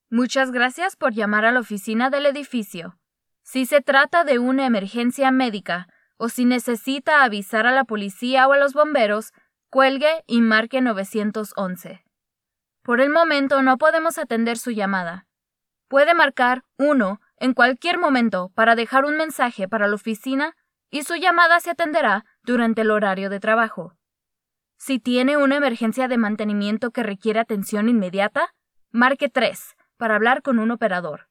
Muchas gracias por llamar a la oficina del edificio. Si se trata de una emergencia médica o si necesita avisar a la policía o a los bomberos, cuelgue y marque 911. Por el momento no podemos atender su llamada. Puede marcar 1 en cualquier momento para dejar un mensaje para la oficina y su llamada se atenderá durante el horario de trabajo. Si tiene una emergencia de mantenimiento que requiere atención inmediata, marque 3 para hablar con un operador.